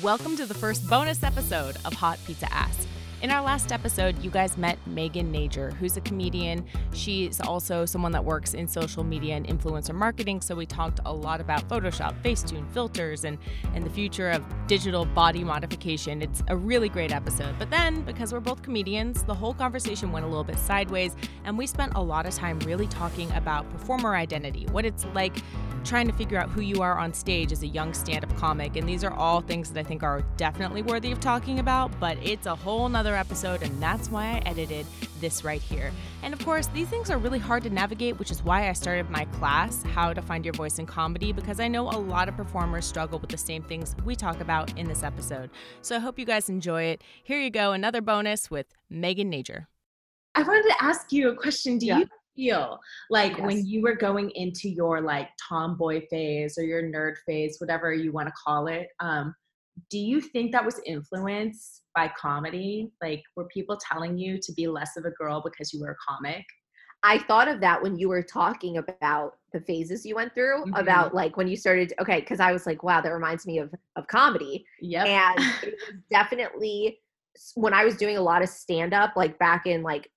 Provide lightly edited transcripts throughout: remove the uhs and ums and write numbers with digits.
welcome to the first bonus episode of Hot Pizza Ass. In our last episode, you guys met Megan Nager, who's a comedian. She's also someone that works in social media and influencer marketing, so we talked a lot about Photoshop, Facetune, filters, and the future of digital body modification. It's a really great episode. But then, because we're both comedians, the whole conversation went a little bit sideways, and we spent a lot of time really talking about performer identity, what it's like trying to figure out who you are on stage as a young stand-up comic. And these are all things that I think are definitely worthy of talking about, but it's a whole nother episode, and that's why I edited this right here. And of course, these things are really hard to navigate, which is why I started my class, How to Find Your Voice in Comedy, because I know a lot of performers struggle with the same things we talk about in this episode. So I hope you guys enjoy it. Here you go, another bonus with Megan Nager. I wanted to ask you a question. Do you feel like Yes. when you were going into your like tomboy phase or your nerd phase, whatever you want to call it, do you think that was influenced by comedy? Like, were people telling you to be less of a girl because you were a comic? I thought of that when you were talking about the phases you went through, about like when you started, because I was like, wow, that reminds me of comedy. Yep. And it was definitely when I was doing a lot of stand-up, like back in like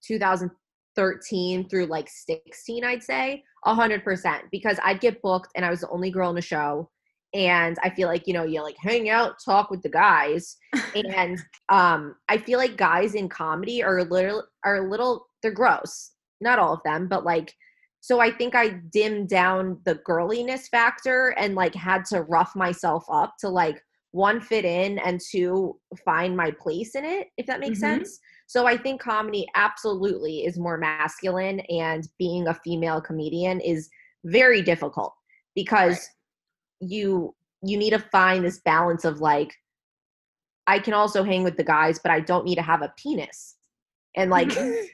2013 through like 16, I'd say 100%, because I'd get booked and I was the only girl in the show. And I feel like, you like hang out, talk with the guys. And I feel like guys in comedy are a little, they're gross. Not all of them, but like, so I think I dimmed down the girliness factor and like had to rough myself up to like, one, fit in, and two, find my place in it, if that makes sense. So I think comedy absolutely is more masculine, and being a female comedian is very difficult because you need to find this balance of like, I can also hang with the guys, but I don't need to have a penis. And like,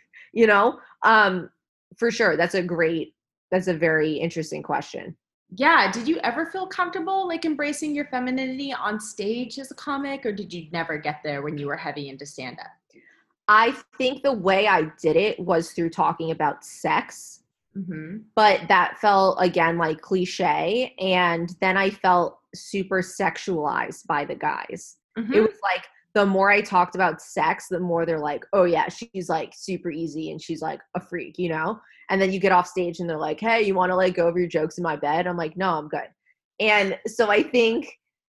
for sure. That's a very interesting question. Yeah. Did you ever feel comfortable like embracing your femininity on stage as a comic, or did you never get there when you were heavy into stand-up? I think the way I did it was through talking about sex. But that felt, again, like cliche. And then I felt super sexualized by the guys. It was like, the more I talked about sex, the more they're like, oh yeah, she's like super easy and she's like a freak, And then you get off stage and they're like, hey, you want to like go over your jokes in my bed? I'm like, no, I'm good. And so I think,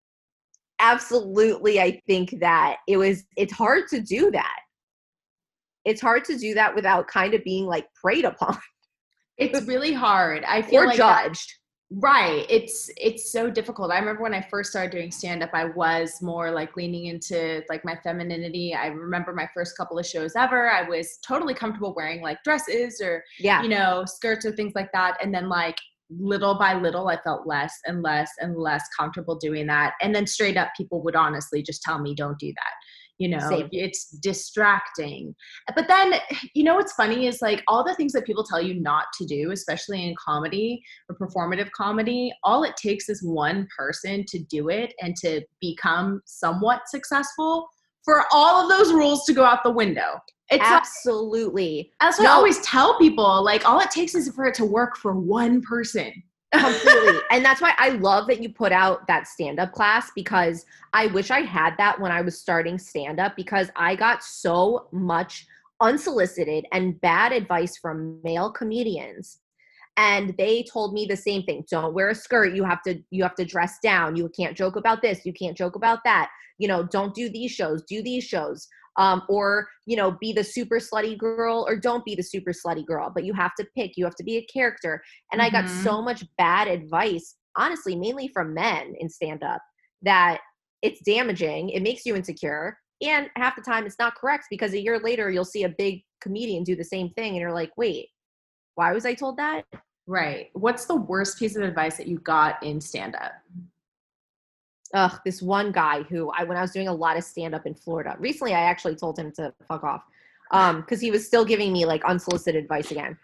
absolutely, I think that it's hard to do that. It's hard to do that without kind of being like preyed upon. It's really hard. I feel like judged. Right. It's so difficult. I remember when I first started doing stand-up, I was more like leaning into like my femininity. I remember my first couple of shows ever, I was totally comfortable wearing like dresses or, skirts or things like that. And then like little by little, I felt less and less and less comfortable doing that. And then straight up people would honestly just tell me, don't do that. Same. It's distracting. But then, what's funny is like all the things that people tell you not to do, especially in comedy or performative comedy, all it takes is one person to do it and to become somewhat successful for all of those rules to go out the window. It's absolutely. That's what I always tell people. Like all it takes is for it to work for one person. Completely. And that's why I love that you put out that stand-up class, because I wish I had that when I was starting stand-up, because I got so much unsolicited and bad advice from male comedians. And they told me the same thing. Don't wear a skirt. You have to dress down. You can't joke about this. You can't joke about that. Don't do these shows. Do these shows. Or, be the super slutty girl, or don't be the super slutty girl, but you have to pick, you have to be a character. And I got so much bad advice, honestly, mainly from men in stand-up, that it's damaging. It makes you insecure. And half the time it's not correct, because a year later you'll see a big comedian do the same thing. And you're like, wait, why was I told that? Right. What's the worst piece of advice that you got in stand-up? This one guy who when I was doing a lot of stand-up in Florida, recently I actually told him to fuck off, because he was still giving me like unsolicited advice again.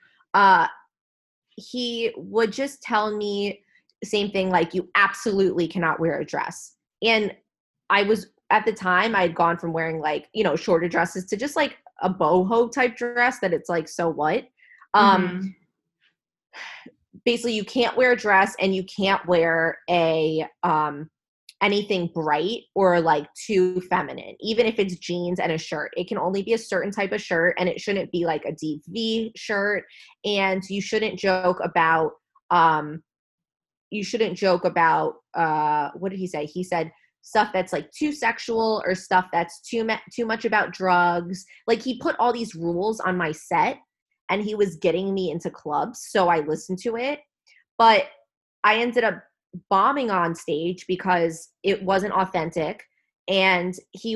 He would just tell me the same thing, like, you absolutely cannot wear a dress. And I was, at the time, I had gone from wearing like, shorter dresses to just like a boho type dress that it's like, so what? Basically, you can't wear a dress and you can't wear a anything bright or like too feminine, even if it's jeans and a shirt. It can only be a certain type of shirt, and it shouldn't be like a deep V shirt. And you shouldn't joke about what did he say? He said stuff that's like too sexual or stuff that's too much about drugs. Like, he put all these rules on my set, and he was getting me into clubs, so I listened to it. But I ended up bombing on stage because it wasn't authentic, and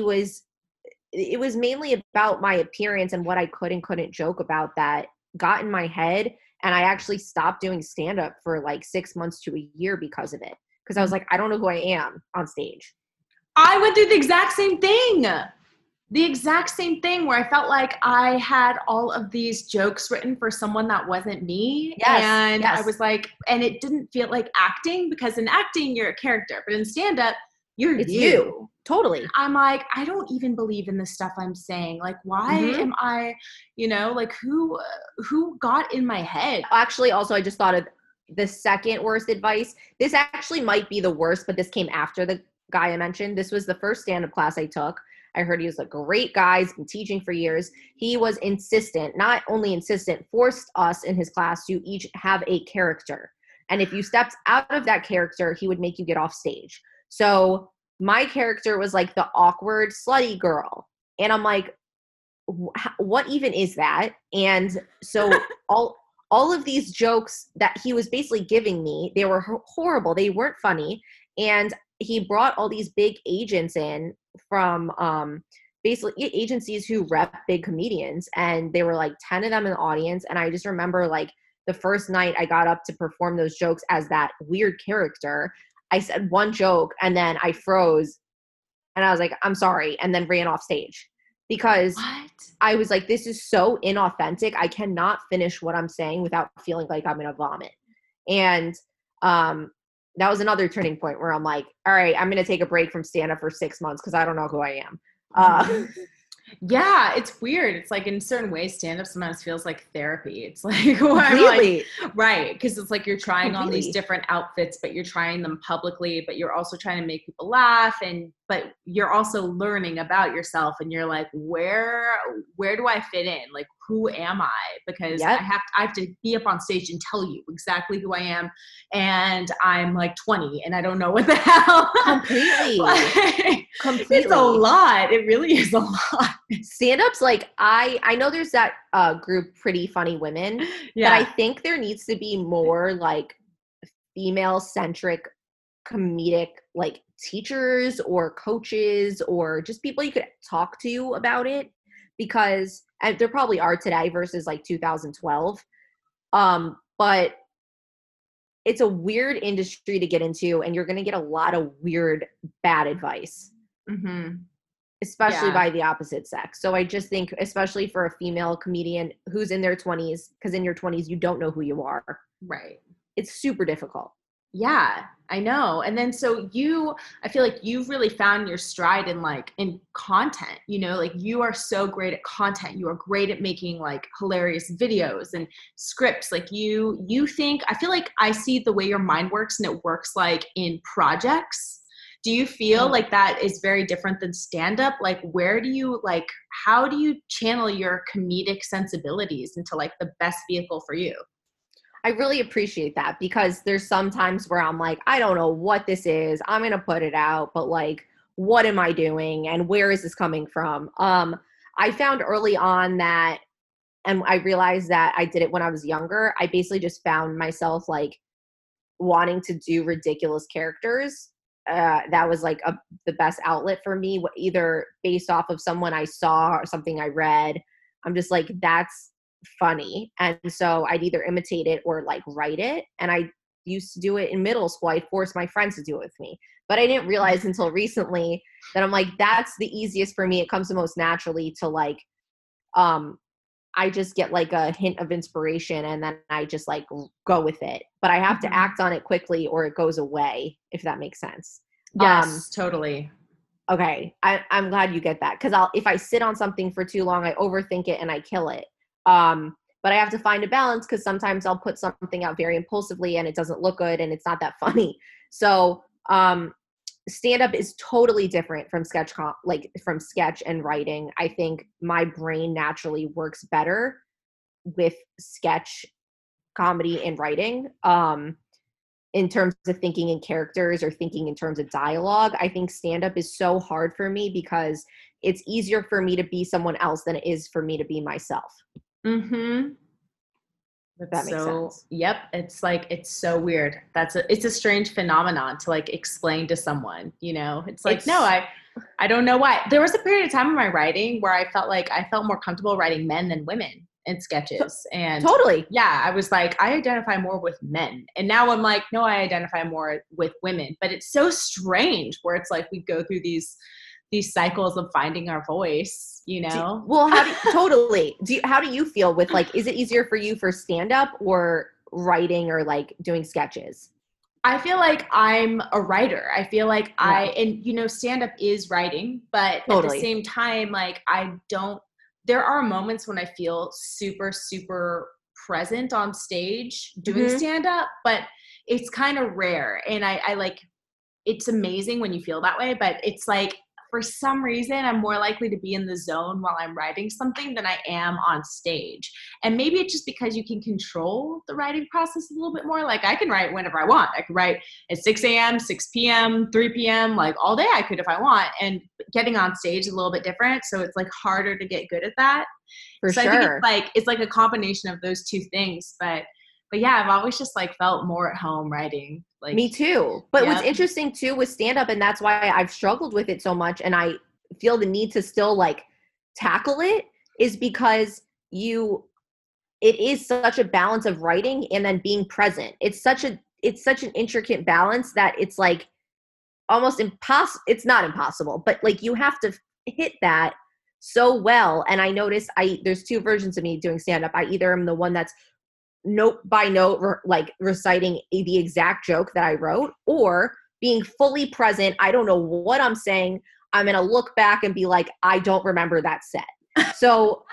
it was mainly about my appearance and what I could and couldn't joke about that got in my head. And I actually stopped doing stand-up for like 6 months to a year because of it. Because I was like, I don't know who I am on stage. I went through the exact same thing. The exact same thing, where I felt like I had all of these jokes written for someone that wasn't me. Yes. I was like, and it didn't feel like acting, because in acting, you're a character. But in stand-up, it's you. Totally. I'm like, I don't even believe in the stuff I'm saying. Like, why am I, like, who got in my head? Actually, also, I just thought of the second worst advice. This actually might be the worst, but this came after the guy I mentioned. This was the first stand-up class I took. I heard he was a great guy. He's been teaching for years. He was insistent, not only insistent, forced us in his class to each have a character. And if you stepped out of that character, he would make you get off stage. So my character was like the awkward, slutty girl. And I'm like, what even is that? And so all of these jokes that he was basically giving me, they were horrible. They weren't funny. And he brought all these big agents in from basically agencies who rep big comedians. And they were like 10 of them in the audience. And I just remember like the first night I got up to perform those jokes as that weird character, I said one joke and then I froze and I was like, I'm sorry. And then ran off stage because I was like, this is so inauthentic. I cannot finish what I'm saying without feeling like I'm going to vomit. And that was another turning point where I'm like, all right, I'm going to take a break from stand-up for 6 months because I don't know who I am. Yeah, it's weird. It's like in certain ways, stand-up sometimes feels like therapy. It's like, right, because it's like you're trying on these different outfits, but you're trying them publicly, but you're also trying to make people laugh, but you're also learning about yourself, and you're like, where do I fit in? Like, who am I? Because I have to be up on stage and tell you exactly who I am, and I'm like 20 and I don't know what the hell. Completely. It's a lot. It really is a lot. Stand-ups, like I know there's that group Pretty Funny Women, but I think there needs to be more like female-centric comedic like teachers or coaches or just people you could talk to about it, because and there probably are today versus like 2012. But it's a weird industry to get into, and you're going to get a lot of weird, bad advice, especially by the opposite sex. So I just think, especially for a female comedian who's in their 20s, because in your 20s, you don't know who you are. Right. It's super difficult. Yeah, I know. And then so I feel like you've really found your stride in content, like you are so great at content. You are great at making like hilarious videos and scripts. Like you think, I feel like I see the way your mind works, and it works like in projects. Do you feel like that is very different than stand-up? Like, how do you channel your comedic sensibilities into like the best vehicle for you? I really appreciate that, because there's some times where I'm like, I don't know what this is. I'm going to put it out, but like, what am I doing? And where is this coming from? I found early on that, and I realized that I did it when I was younger. I basically just found myself like wanting to do ridiculous characters. That was like the best outlet for me, either based off of someone I saw or something I read. I'm just like, that's funny. And so I'd either imitate it or like write it. And I used to do it in middle school. I forced my friends to do it with me. But I didn't realize until recently that I'm like, that's the easiest for me. It comes the most naturally to like, I just get like a hint of inspiration and then I just like go with it. But I have to act on it quickly or it goes away, if that makes sense. Yes, totally. Okay. I'm glad you get that. Because if I sit on something for too long, I overthink it and I kill it. But I have to find a balance, because sometimes I'll put something out very impulsively and it doesn't look good and it's not that funny. So stand up is totally different from from sketch and writing. I think my brain naturally works better with sketch, comedy, and writing. In terms of thinking in characters or thinking in terms of dialogue, I think stand up is so hard for me because it's easier for me to be someone else than it is for me to be myself. Mm-hmm. That makes sense. Yep. It's so weird. It's a strange phenomenon to like explain to someone, it's like, no, I don't know why. There was a period of time in my writing where I felt more comfortable writing men than women in sketches. And totally. Yeah, I was like, I identify more with men. And now I'm like, no, I identify more with women. But it's so strange where it's like we go through these cycles of finding our voice, Well, how do you feel with like, is it easier for you for stand up or writing or like doing sketches? I feel like I'm a writer. I feel like stand up is writing, but totally. At the same time, like there are moments when I feel super, super present on stage doing stand up, but it's kind of rare. And I like, it's amazing when you feel that way, but it's like, for some reason, I'm more likely to be in the zone while I'm writing something than I am on stage. And maybe it's just because you can control the writing process a little bit more. Like I can write whenever I want. I could write at 6 a.m., 6 p.m., 3 p.m., like all day I could if I want. And getting on stage is a little bit different. So it's like harder to get good at that. For sure. I think it's like a combination of those two things. But yeah, I've always just like felt more at home writing. Like, me too. But what's interesting too with stand up, and that's why I've struggled with it so much, and I feel the need to still like tackle it, is because it is such a balance of writing and then being present. It's such an intricate balance that it's like almost impossible. It's not impossible, but like you have to hit that so well. And I noticed there's two versions of me doing stand up. I either am the one that's note by note, like reciting the exact joke that I wrote, or being fully present. I don't know what I'm saying. I'm going to look back and be like, I don't remember that set. So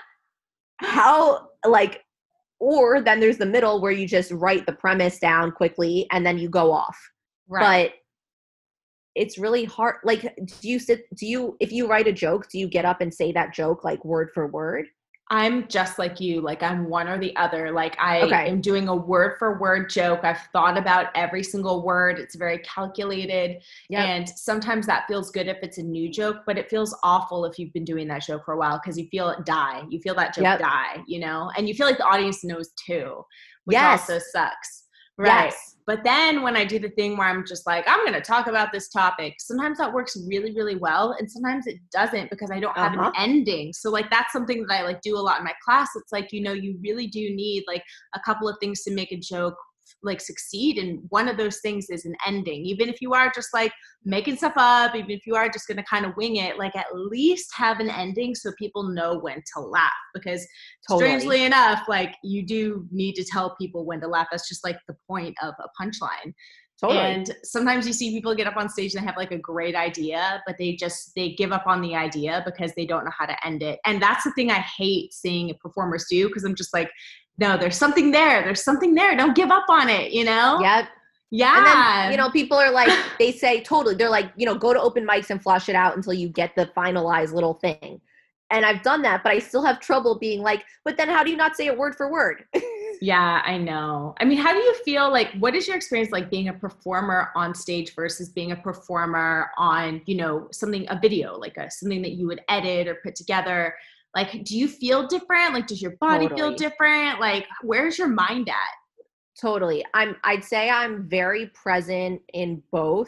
or then there's the middle where you just write the premise down quickly and then you go off. Right. But it's really hard. Like, if you write a joke, do you get up and say that joke like word for word? I'm just like you. Like I'm one or the other. Like I am doing a word for word joke. I've thought about every single word. It's very calculated. Yep. And sometimes that feels good if it's a new joke, but it feels awful if you've been doing that joke for a while because you feel it die. You feel that joke die, and you feel like the audience knows too, which also sucks. Right. Yes. But then when I do the thing where I'm just like, I'm going to talk about this topic, sometimes that works really, really well. And sometimes it doesn't because I don't have an ending. So like, that's something that I like do a lot in my class. It's like, you really do need like a couple of things to make a joke like succeed. And one of those things is an ending. Even if you are just like making stuff up, even if you are just going to kind of wing it, like at least have an ending so people know when to laugh, because strangely enough, like you do need to tell people when to laugh. That's just like the point of a punchline. Totally. And sometimes you see people get up on stage and they have like a great idea, but they give up on the idea because they don't know how to end it. And that's the thing I hate seeing performers do, because I'm just like, no, there's something there. There's something there. Don't give up on it, Yep. Yeah. And then, people are like, they say totally, they're like, go to open mics and flush it out until you get the finalized little thing. And I've done that, but I still have trouble being like, but then how do you not say it word for word? Yeah, I know. I mean, how do you feel like, what is your experience like being a performer on stage versus being a performer on, a video, like something that you would edit or put together? Like, do you feel different? Like, does your body feel different? Like, where's your mind at? Totally. I'd say I'm very present in both.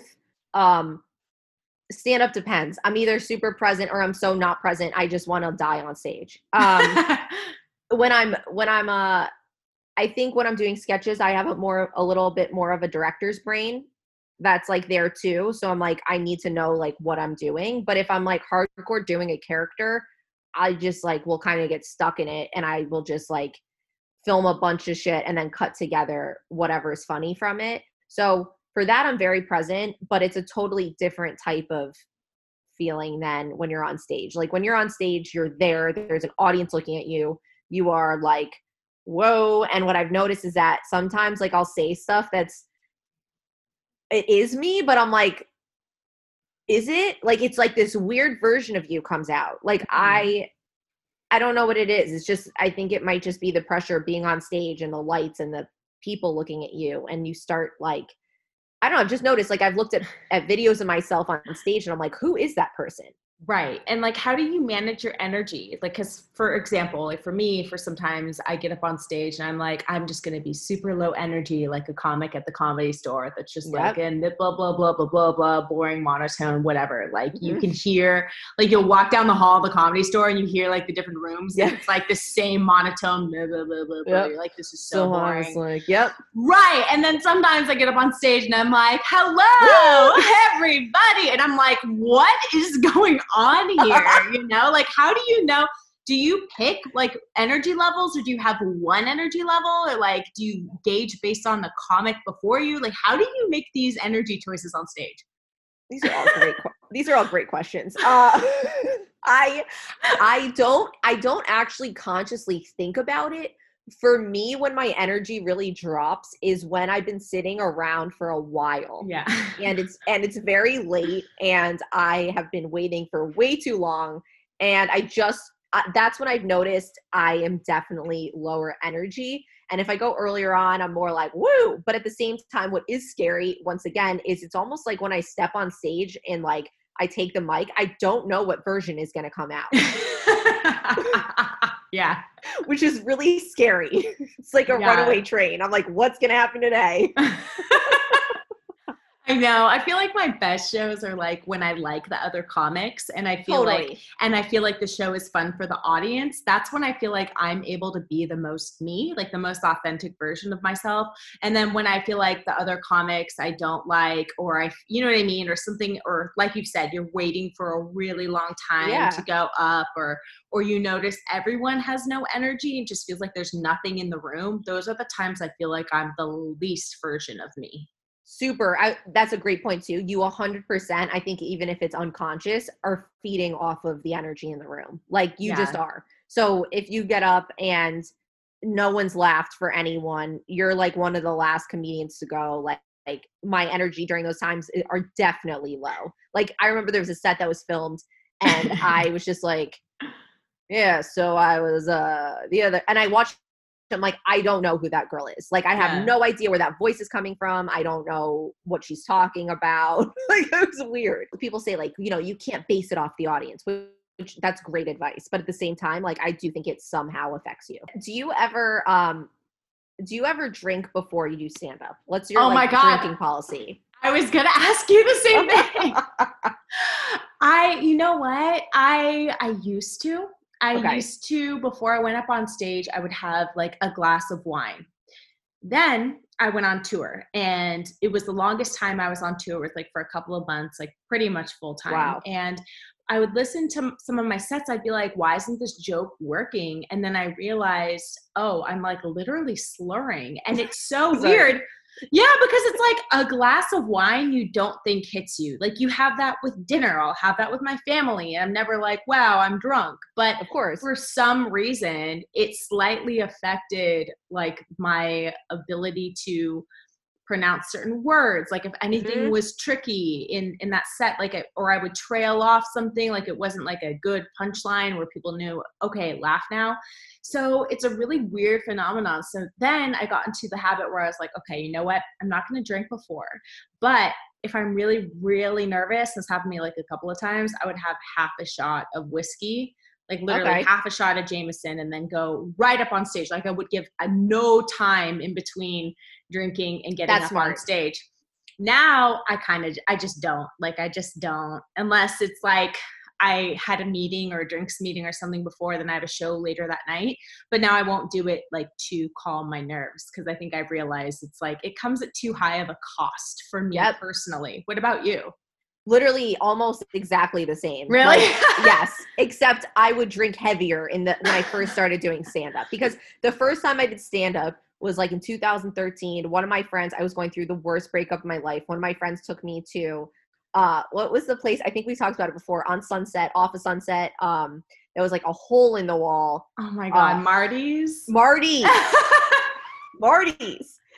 Stand up depends. I'm either super present or I'm so not present. I just want to die on stage. I think when I'm doing sketches, I have a little bit more of a director's brain that's like there too. So I'm like, I need to know like what I'm doing. But if I'm like hardcore doing a character, I just like will kind of get stuck in it, and I will just like film a bunch of shit and then cut together whatever is funny from it. So for that, I'm very present, but it's a totally different type of feeling than when you're on stage. Like when you're on stage, you're there's an audience looking at you. You are like, whoa. And what I've noticed is that sometimes like I'll say stuff it is me, but I'm like, Is it? Like, it's like this weird version of you comes out. Like, I don't know what it is. It's just, I think it might just be the pressure of being on stage and the lights and the people looking at you. And you start like, I don't know, I've just noticed, like, I've looked at videos of myself on stage and I'm like, who is that person? Right. And like, how do you manage your energy? Like, cause for example, like for me, for sometimes I get up on stage and I'm like, I'm just going to be super low energy, like a comic at the Comedy Store. That's just like, and blah, blah, blah, blah, blah, blah, boring monotone, whatever. Like you can hear, like you'll walk down the hall of the Comedy Store and you hear like the different rooms. And it's like the same monotone, blah, blah, blah, blah, blah. You're like, this is so boring. Like, Right. And then sometimes I get up on stage and I'm like, hello, everybody. And I'm like, what is going on here? You know, like, how do you know? Do you pick like energy levels, or do you have one energy level, or like, do you gauge based on the comic before you? Like, how do you make these energy choices on stage? These are all great. These are all great questions. I don't actually consciously think about it. For me, when my energy really drops is when I've been sitting around for a while. Yeah. And it's very late and I have been waiting for way too long. And that's when I've noticed I am definitely lower energy. And if I go earlier on, I'm more like, woo. But at the same time, what is scary, once again, is it's almost like when I step on stage and like I take the mic, I don't know what version is going to come out. Yeah. Which is really scary. It's like a runaway train. I'm like, what's going to happen today? I know. I feel like my best shows are like when I like the other comics and I feel like the show is fun for the audience. That's when I feel like I'm able to be the most me, like the most authentic version of myself. And then when I feel like the other comics I don't like, or you know what I mean? Or something, or like you've said, you're waiting for a really long time to go up, or you notice everyone has no energy and just feels like there's nothing in the room. Those are the times I feel like I'm the least version of me. Super. That's a great point too. You 100%, I think even if it's unconscious, are feeding off of the energy in the room. Like you just are. So if you get up and no one's laughed for anyone, you're like one of the last comedians to go. Like my energy during those times are definitely low. Like I remember there was a set that was filmed and I was just like, yeah, so I was and I watched, I'm like, I don't know who that girl is. Like, I have no idea where that voice is coming from. I don't know what she's talking about. Like, it was weird. People say, like, you know, you can't base it off the audience, which that's great advice. But at the same time, like, I do think it somehow affects you. Do you ever drink before you do stand up? What's your drinking policy? I was going to ask you the same thing. You know what? I used to. I used to, before I went up on stage, I would have like a glass of wine. Then I went on tour and it was the longest time I was on tour with like for a couple of months, like pretty much full time. Wow. And I would listen to some of my sets. I'd be like, why isn't this joke working? And then I realized, oh, I'm like literally slurring. And it's so weird. Yeah, because it's like a glass of wine you don't think hits you. Like you have that with dinner. I'll have that with my family. I'm never like, wow, I'm drunk. But of course, for some reason, it slightly affected like my ability to pronounce certain words. Like if anything was tricky in that set, like or I would trail off something, like it wasn't like a good punchline where people knew, okay, laugh now. So it's a really weird phenomenon. So then I got into the habit where I was like, okay, you know what? I'm not going to drink before, but if I'm really, really nervous, this happened to me like a couple of times, I would have half a shot of whiskey, like literally half a shot of Jameson, and then go right up on stage. Like I would give no time in between drinking and getting up on stage. Now I just don't. Like I just don't, unless it's like I had a meeting or a drinks meeting or something before, then I have a show later that night. But now I won't do it like to calm my nerves, because I think I've realized it's like it comes at too high of a cost for me personally. What about you? Literally almost exactly the same. Really? Like, yes. Except I would drink heavier when I first started doing stand-up, because the first time I did stand-up was like in 2013. One of my friends, I was going through the worst breakup of my life. One of my friends took me to, what was the place? I think we talked about it before, on Sunset, off of Sunset. There was like a hole in the wall. Oh my God. Marty's. Marty's.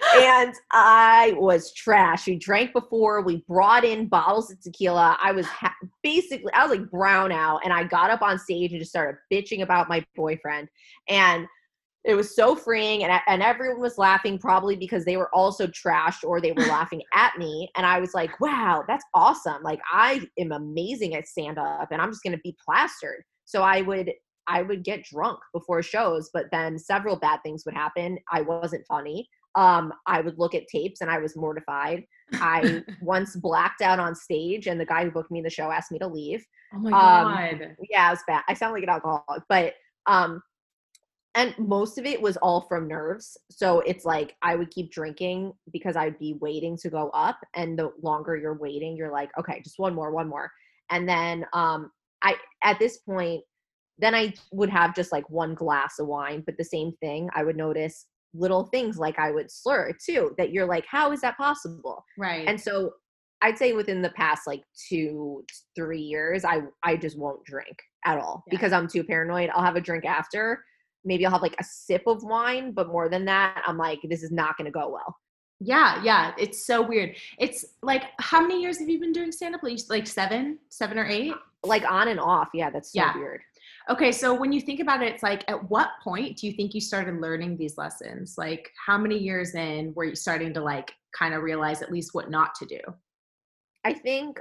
And I was trash. We drank before. We brought in bottles of tequila. I was basically, I was like brown out. And I got up on stage and just started bitching about my boyfriend. And it was so freeing. And everyone was laughing probably because they were also trashed or they were laughing at me. And I was like, wow, that's awesome. Like I am amazing at stand up and I'm just going to be plastered. So I would get drunk before shows, but then several bad things would happen. I wasn't funny. I would look at tapes and I was mortified. I once blacked out on stage and the guy who booked me the show asked me to leave. Oh my God. Yeah, it was bad. I sound like an alcoholic, but, and most of it was all from nerves. So it's like, I would keep drinking because I'd be waiting to go up. And the longer you're waiting, you're like, okay, just one more. And then, at this point, then I would have just like one glass of wine, but the same thing, I would notice little things like I would slur too, that you're like, how is that possible? Right. And so I'd say within the past like 2-3 years, I just won't drink at all because I'm too paranoid. I'll have a drink after. Maybe I'll have like a sip of wine, but more than that, I'm like, this is not going to go well. Yeah. It's so weird. It's like, how many years have you been doing stand-up? Like 7 or 8? Like on and off. Yeah, that's so weird. Okay, so when you think about it, it's like, at what point do you think you started learning these lessons? Like, how many years in were you starting to like kind of realize at least what not to do? I think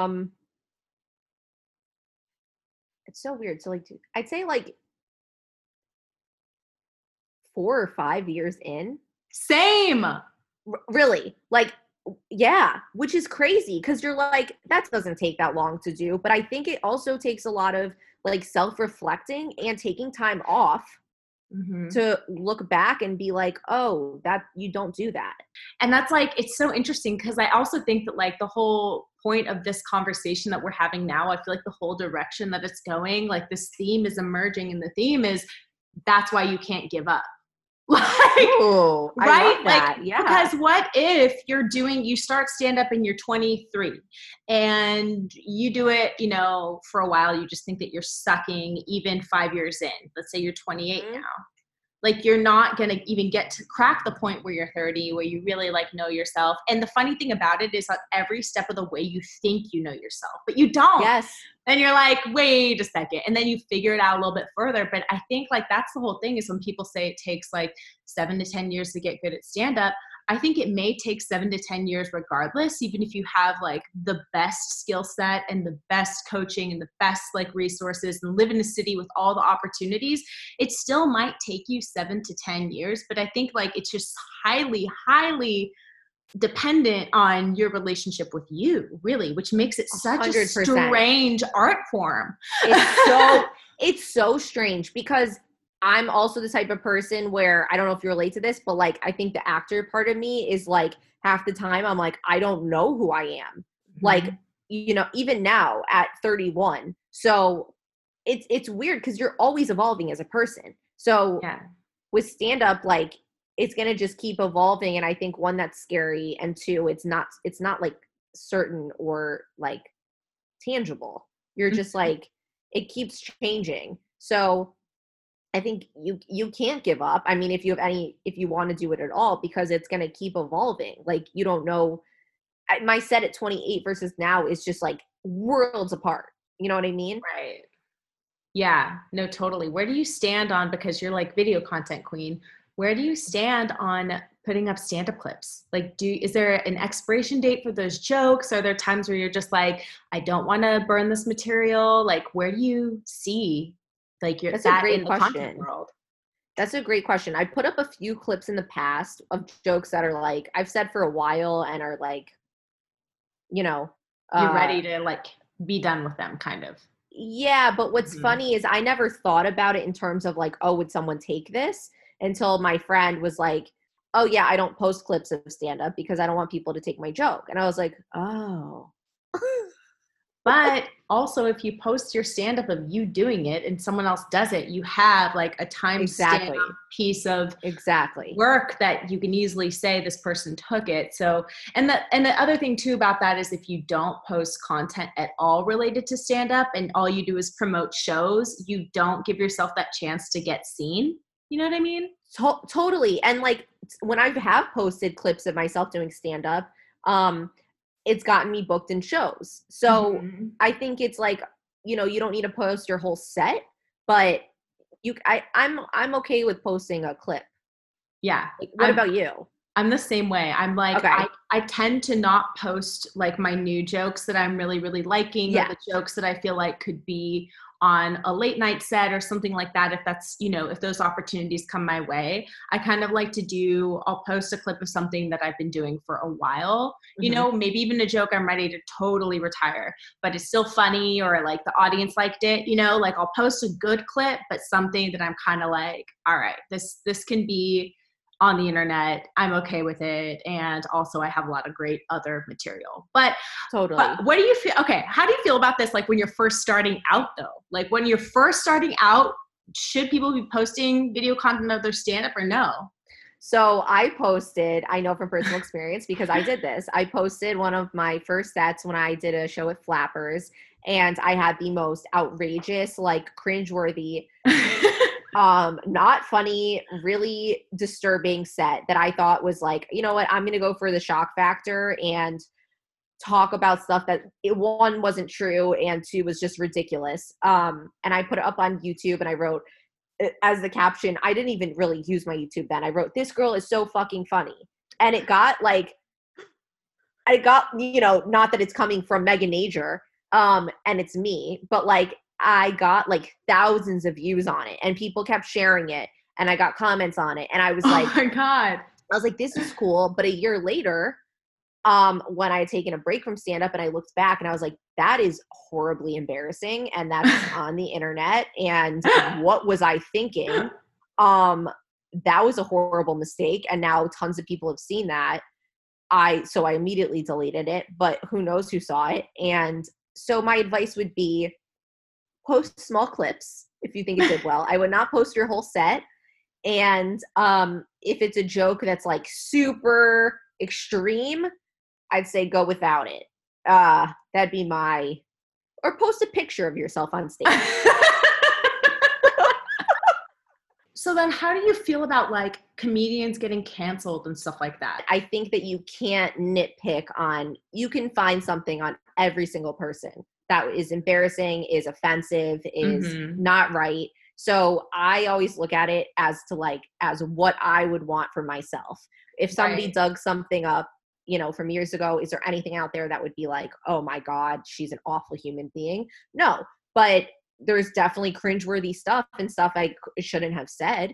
it's so weird. So like, I'd say like 4 or 5 years in. Same. Really, like, yeah, which is crazy because you're like, that doesn't take that long to do. But I think it also takes a lot of like self-reflecting and taking time off to look back and be like, oh, that you don't do that. And that's like, it's so interesting because I also think that like the whole point of this conversation that we're having now, I feel like the whole direction that it's going, like this theme is emerging, and the theme is that's why you can't give up. Like, ooh, right? Like, yeah. Because what if you start stand up and you're 23 and you do it, for a while, you just think that you're sucking even 5 years in. Let's say you're 28 now. Like, you're not going to even get to crack the point where you're 30, where you really like know yourself. And the funny thing about it is that every step of the way you think you know yourself, but you don't. Yes. And you're like, wait a second. And then you figure it out a little bit further. But I think like that's the whole thing, is when people say it takes like 7 to 10 years to get good at stand-up, I think it may take 7 to 10 years regardless, even if you have like the best skill set and the best coaching and the best like resources and live in a city with all the opportunities, it still might take you 7 to 10 years. But I think like it's just highly, highly dependent on your relationship with you, really, which makes it such 100%. A strange art form. It's so strange because I'm also the type of person where, I don't know if you relate to this, but like, I think the actor part of me is like, half the time I'm like, I don't know who I am. Like, even now at 31. So it's weird because you're always evolving as a person. So with stand up, like, it's going to just keep evolving. And I think, one, that's scary. And two, it's not like certain or like tangible. You're just like, it keeps changing. So I think you can't give up. I mean, if you want to do it at all, because it's going to keep evolving. Like, you don't know. My set at 28 versus now is just like worlds apart. You know what I mean? Right. Yeah, no, totally. Where do you stand on, because you're like video content queen, where do you stand on putting up stand-up clips? Like, is there an expiration date for those jokes? Are there times where you're just like, I don't want to burn this material? Like, where do you see like That's a great in the question. content world? That's a great question. I put up a few clips in the past of jokes that are like, I've said for a while and are like, you're ready to like be done with them, kind of. Yeah, but what's funny is I never thought about it in terms of like, oh, would someone take this? Until my friend was like, oh yeah, I don't post clips of stand-up because I don't want people to take my joke. And I was like, oh. But also, if you post your stand-up of you doing it and someone else does it, you have like a time-stamp piece of work that you can easily say this person took it. So, and the other thing too about that is, if you don't post content at all related to stand-up and all you do is promote shows, you don't give yourself that chance to get seen. You know what I mean? Totally. And like when I have posted clips of myself doing stand up, it's gotten me booked in shows. So I think it's like, you don't need to post your whole set, but I'm okay with posting a clip. Yeah. Like, what about you? I'm the same way. I'm like, okay. I tend to not post like my new jokes that I'm really, really liking, or the jokes that I feel like could be on a late night set or something like that. If that's, if those opportunities come my way, I kind of like I'll post a clip of something that I've been doing for a while, maybe even a joke I'm ready to totally retire, but it's still funny, or like the audience liked it, like I'll post a good clip, but something that I'm kind of like, all right, this can be on the internet. I'm okay with it. And also I have a lot of great other material, but totally. But what do you feel? Okay. How do you feel about this? Like when you're first starting out though, like when you're first starting out, should people be posting video content of their stand-up or no? So I know from personal experience, because I did this, I posted one of my first sets when I did a show with Flappers, and I had the most outrageous, like cringeworthy, not funny, really disturbing set that I thought was like, you know what, I'm going to go for the shock factor and talk about stuff that one wasn't true and two was just ridiculous. And I put it up on YouTube, and I wrote as the caption, I didn't even really use my YouTube then. I wrote, "This girl is so fucking funny." And it got not that it's coming from Megan Nager, and it's me, but like I got like thousands of views on it, and people kept sharing it, and I got comments on it, and I was like, oh my God. I was like, this is cool. But a year later, when I had taken a break from stand-up, and I looked back and I was like, that is horribly embarrassing, and that's on the internet, and what was I thinking? That was a horrible mistake, and now tons of people have seen that. So I immediately deleted it, but who knows who saw it. And so my advice would be, post small clips if you think it did well. I would not post your whole set. And if it's a joke that's like super extreme, I'd say go without it. That'd be or post a picture of yourself on stage. So then how do you feel about like comedians getting canceled and stuff like that? I think that you can't nitpick you can find something on every single person that is embarrassing, is offensive, is not right. So I always look at it as what I would want for myself. If somebody dug something up, from years ago, is there anything out there that would be like, oh my God, she's an awful human being? No, but there's definitely cringeworthy stuff and stuff I shouldn't have said.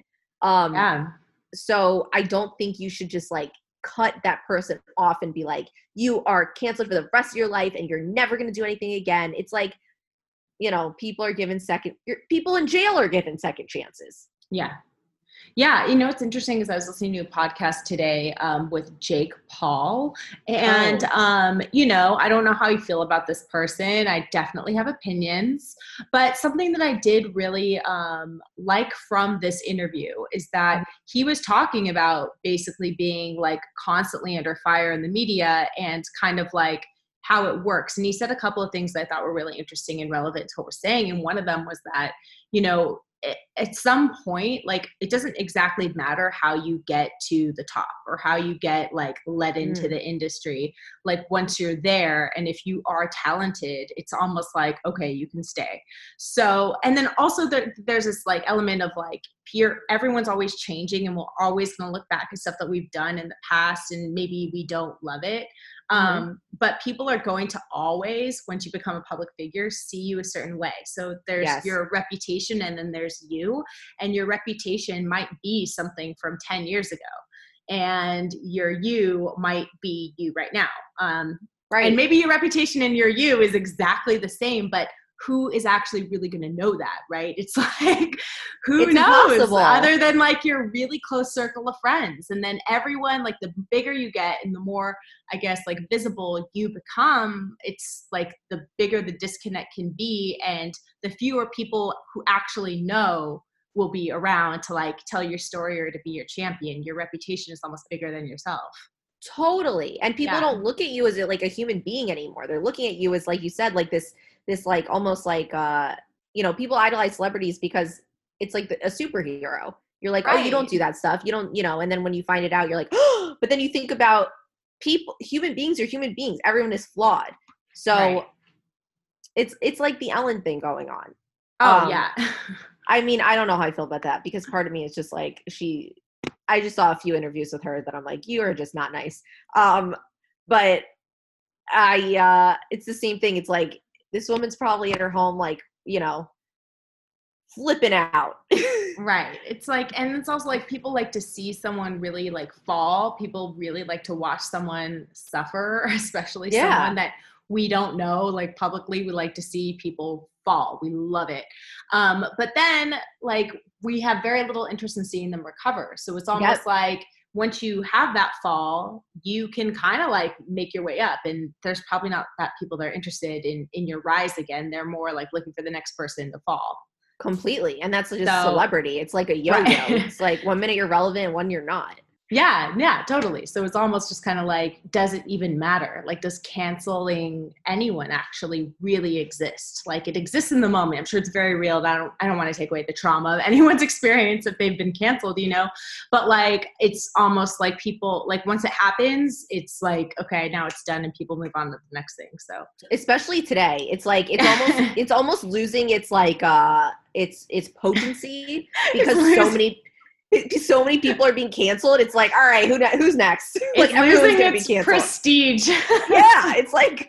So I don't think you should just like cut that person off and be like, you are canceled for the rest of your life and you're never going to do anything again. It's like, people in jail are given second chances. Yeah. Yeah. What's interesting is I was listening to a podcast today with Jake Paul, and, I don't know how you feel about this person. I definitely have opinions, but something that I did really like from this interview is that he was talking about basically being like constantly under fire in the media and kind of like how it works. And he said a couple of things that I thought were really interesting and relevant to what we're saying. And one of them was that, at some point, like, it doesn't exactly matter how you get to the top or how you get like let into the industry. Like once you're there, and if you are talented, it's almost like, okay, you can stay. So, and then also there's this like element of like everyone's always changing, and we're always going to look back at stuff that we've done in the past, and maybe we don't love it. But people are going to always, once you become a public figure, see you a certain way. So there's your reputation, and then there's you, and your reputation might be something from 10 years ago, and your you might be you right now. Right. And maybe your reputation and your you is exactly the same, but who is actually really going to know that, right? It's like, who knows? Impossible. Other than like your really close circle of friends. And then everyone, like the bigger you get and the more, I guess, like visible you become, it's like the bigger the disconnect can be, and the fewer people who actually know will be around to like tell your story or to be your champion. Your reputation is almost bigger than yourself. Totally. And people don't look at you as like a human being anymore. They're looking at you as, like you said, like this like almost like people idolize celebrities because it's like a superhero. You're like, oh, you don't Right. do that stuff. You don't, and then when you find it out, you're like, oh, but then you think about human beings are human beings. Everyone is flawed. So Right. it's like the Ellen thing going on. Oh yeah. I mean, I don't know how I feel about that because part of me is just like I just saw a few interviews with her that I'm like, you are just not nice. But it's the same thing. It's like, this woman's probably at her home, like, flipping out. Right. It's like, and it's also like people like to see someone really like fall. People really like to watch someone suffer, especially someone that we don't know. Like publicly, we like to see people fall. We love it. But then like we have very little interest in seeing them recover. So it's almost like once you have that fall, you can kind of like make your way up. And there's probably not that people that are interested in your rise again. They're more like looking for the next person to fall. Completely. And that's just celebrity. It's like a yo-yo. Right. It's like 1 minute you're relevant, 1 you're not. Yeah, totally. So it's almost just kind of like, does it even matter? Like, does canceling anyone actually really exist? Like, it exists in the moment. I'm sure it's very real. I don't want to take away the trauma of anyone's experience if they've been canceled, but like, it's almost like people, like once it happens, it's like, okay, now it's done and people move on to the next thing. So especially today, it's like, it's almost losing its like, its potency because so many people are being canceled. It's like, all right, who's next? Like everyone's gonna be canceled. Prestige. Yeah, it's like,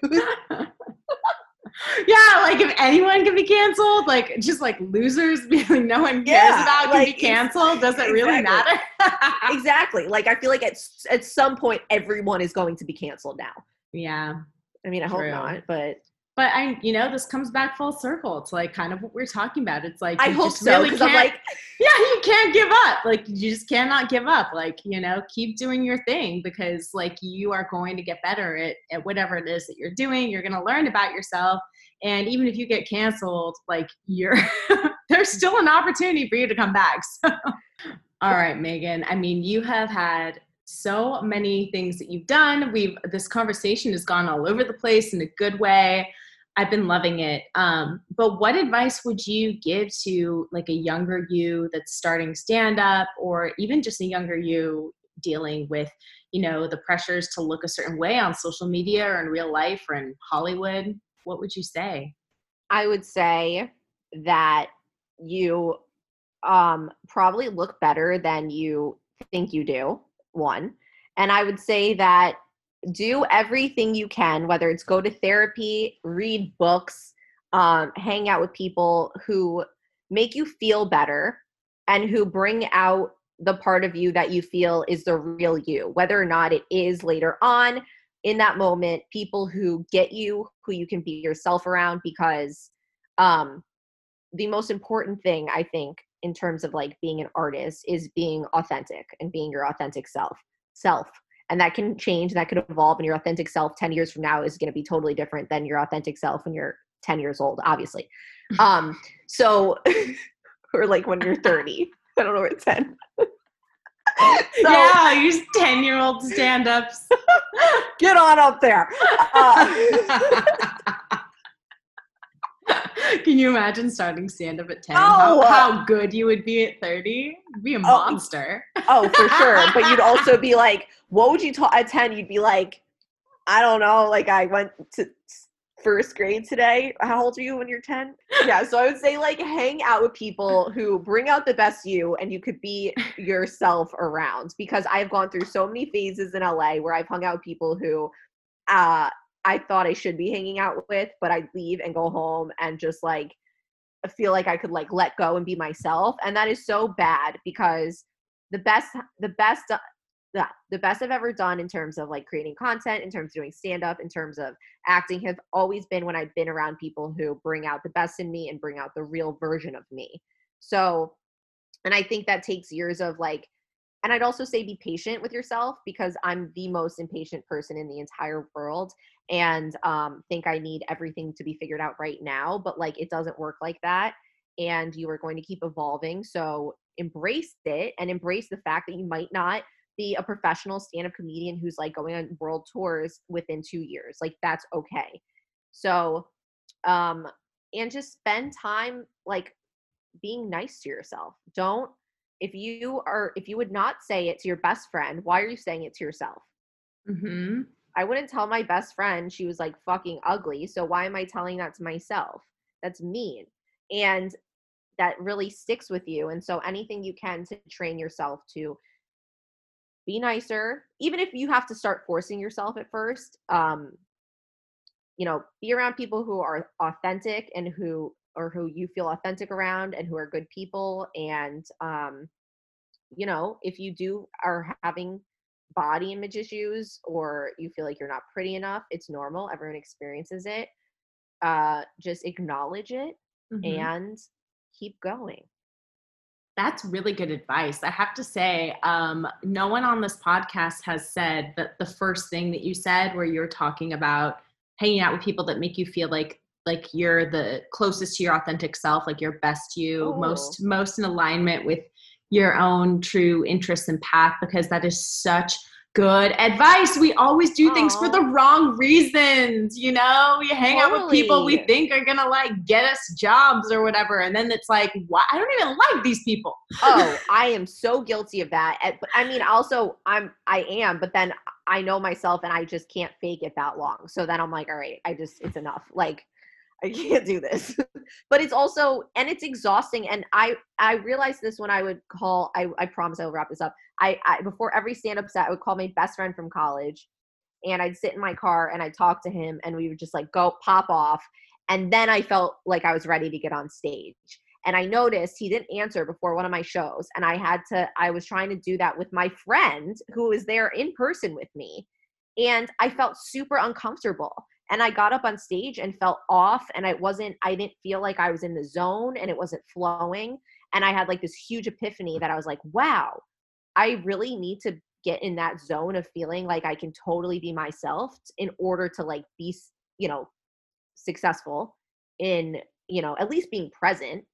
yeah, like if anyone can be canceled, like just like losers, no one cares about can be canceled. Does it really matter? Exactly. Like I feel like at some point everyone is going to be canceled now. Yeah. I mean, I hope not, but this comes back full circle. It's like kind of what we're talking about. It's like, I hope so. Because I'm like, yeah, you can't give up. Like you just cannot give up. Like, keep doing your thing because like you are going to get better at whatever it is that you're doing. You're going to learn about yourself. And even if you get canceled, like there's still an opportunity for you to come back. So, all right, Megan. I mean, you have had so many things that you've done. This conversation has gone all over the place in a good way. I've been loving it. But what advice would you give to like a younger you that's starting stand up, or even just a younger you dealing with, the pressures to look a certain way on social media or in real life or in Hollywood? What would you say? I would say that you probably look better than you think you do, one. And I would say that do everything you can, whether it's go to therapy, read books, hang out with people who make you feel better and who bring out the part of you that you feel is the real you, whether or not it is later on in that moment, people who get you, who you can be yourself around, because the most important thing I think in terms of like being an artist is being authentic and being your authentic self. And that can change, that could evolve, and your authentic self 10 years from now is going to be totally different than your authentic self when you're 10 years old, obviously. So, or like when you're 30, I don't know where it's 10. Yeah, you 10-year-old stand-ups. Get on up there. Can you imagine starting stand-up at 10? How good you would be at 30? You'd be a monster. Oh, for sure. But you'd also be like, what would you talk at 10? You'd be like, I don't know, like I went to first grade today. How old are you when you're 10? Yeah, so I would say like hang out with people who bring out the best you and you could be yourself around, because I've gone through so many phases in LA where I've hung out with people who I thought I should be hanging out with, but I'd leave and go home and just like feel like I could like let go and be myself. And that is so bad, because the best I've ever done in terms of like creating content, in terms of doing stand-up, in terms of acting, have always been when I've been around people who bring out the best in me and bring out the real version of me. So, and I think that takes years of like, and I'd also say be patient with yourself, because I'm the most impatient person in the entire world, and think I need everything to be figured out right now. But like, it doesn't work like that. And you are going to keep evolving. So embrace it, and embrace the fact that you might not be a professional stand-up comedian who's like going on world tours within 2 years. Like that's okay. So, and just spend time like being nice to yourself. if you would not say it to your best friend, why are you saying it to yourself? Mm-hmm. I wouldn't tell my best friend she was like fucking ugly. So why am I telling that to myself? That's mean. And that really sticks with you. And so anything you can to train yourself to be nicer, even if you have to start forcing yourself at first, be around people who are authentic and who you feel authentic around and who are good people. And, if you are having body image issues or you feel like you're not pretty enough, it's normal. Everyone experiences it. Just acknowledge it and keep going. That's really good advice. I have to say, no one on this podcast has said that the first thing that you said, where you're talking about hanging out with people that make you feel like you're the closest to your authentic self, like your best you, most in alignment with your own true interests and path, because that is such good advice. We always do things for the wrong reasons. You hang out with people we think are gonna like get us jobs or whatever, and then it's like, why? I don't even like these people. Oh, I am so guilty of that. I mean, also I am, but then I know myself and I just can't fake it that long. So then I'm like, all right, it's enough. Like, I can't do this. But it's also, and it's exhausting. And I realized this when I would call, I promise I will wrap this up. I before every stand-up set, I would call my best friend from college, and I'd sit in my car and I'd talk to him, and we would just like go pop off. And then I felt like I was ready to get on stage. And I noticed he didn't answer before one of my shows. And I was trying to do that with my friend who was there in person with me. And I felt super uncomfortable. And I got up on stage and felt off, and I didn't feel like I was in the zone, and it wasn't flowing. And I had like this huge epiphany that I was like, wow, I really need to get in that zone of feeling like I can totally be myself in order to like be, successful in, at least being present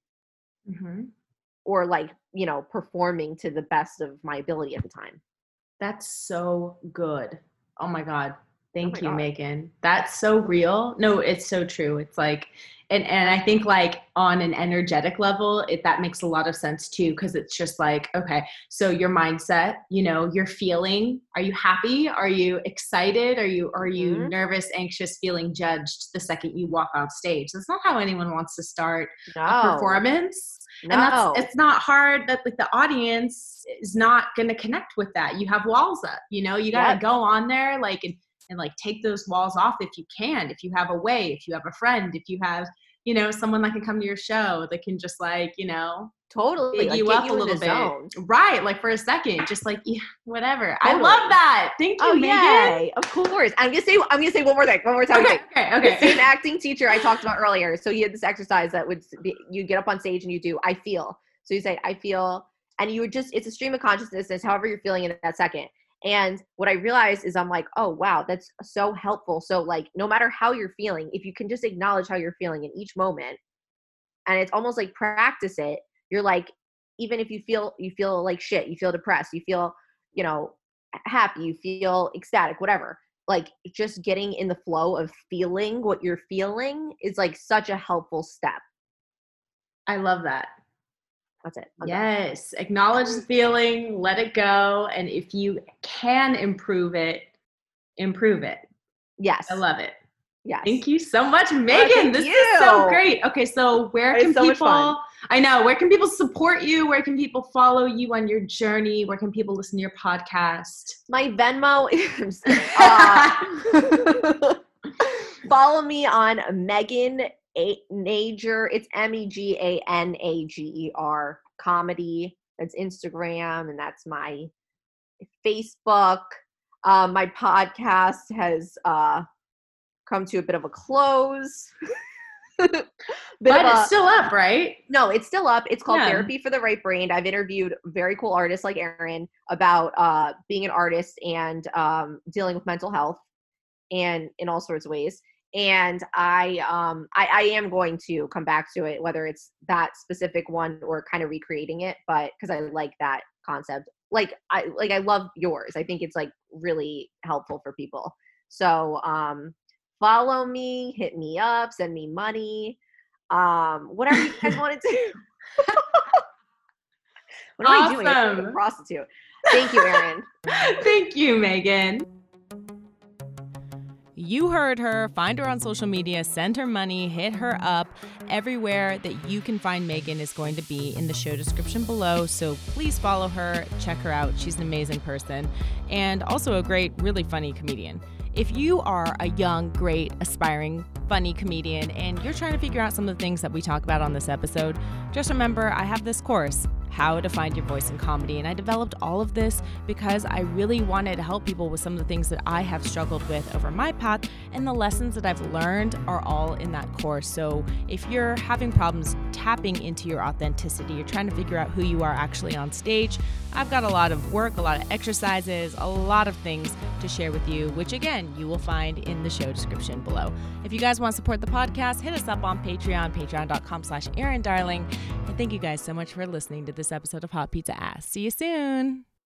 or like, performing to the best of my ability at the time. That's so good. Oh my God. Thank you, Megan. That's so real. No, it's so true. It's like, and I think like on an energetic level, that makes a lot of sense too. Cause it's just like, okay, so your mindset, your feeling, are you happy? Are you excited? Are you nervous, anxious, feeling judged the second you walk on stage? That's not how anyone wants to start a performance. No. And it's not hard that like the audience is not going to connect with that. You have walls up, you got to go on there and like take those walls off if you can, if you have a way, if you have a friend, if you have, someone that can come to your show that can just like, totally big you up a little bit. Zone. Right. Like for a second, just like, yeah, whatever. Totally. I love that. Thank you, Megan. Yay. Of course. I'm going to say one more thing. One more time. Okay. The same acting teacher I talked about earlier. So he had this exercise that would be, you get up on stage and you do, I feel. So you say, I feel, and you would just, it's a stream of consciousness, however you're feeling in that second. And what I realized is I'm like, oh, wow, that's so helpful. So like, no matter how you're feeling, if you can just acknowledge how you're feeling in each moment, and it's almost like practice it, you're like, even if you feel like shit, you feel depressed, you feel, happy, you feel ecstatic, whatever, like just getting in the flow of feeling what you're feeling is like such a helpful step. I love that. That's it. Yes. Acknowledge the feeling, let it go. And if you can improve it, improve it. Yes. I love it. Yes. Thank you so much, Megan. This is so great. Okay. So where can people, I know, where can people support you? Where can people follow you on your journey? Where can people listen to your podcast? My Venmo is, follow me on Megan Nager. It's MEGANAGER comedy. That's Instagram, and that's my Facebook. My podcast has come to a bit of a close. But it's still up, right? No, it's still up. It's called Therapy for the Right Brain. I've interviewed very cool artists like Erin about being an artist and dealing with mental health and in all sorts of ways. And I am going to come back to it, whether it's that specific one or kind of recreating it, but because I like that concept. I love yours. I think it's like really helpful for people. So follow me, hit me up, send me money, whatever you guys want to do. What am I doing? I feel like a prostitute. Thank you, Erin. Thank you, Megan. You heard her. Find her on social media, send her money, hit her up. Everywhere that you can find Megan is going to be in the show description below. So please follow her, check her out. She's an amazing person and also a great, really funny comedian. If you are a young, great, aspiring, funny comedian and you're trying to figure out some of the things that we talk about on this episode, just remember I have this course, How to Find Your Voice in Comedy. And I developed all of this because I really wanted to help people with some of the things that I have struggled with over my path, and the lessons that I've learned are all in that course. So if you're having problems tapping into your authenticity, you're trying to figure out who you are actually on stage, I've got a lot of work, a lot of exercises, a lot of things to share with you, which again, you will find in the show description below. If you guys want to support the podcast, hit us up on Patreon, patreon.com/ErinDarling. And thank you guys so much for listening to this episode of Hot Pizza Ass. See you soon.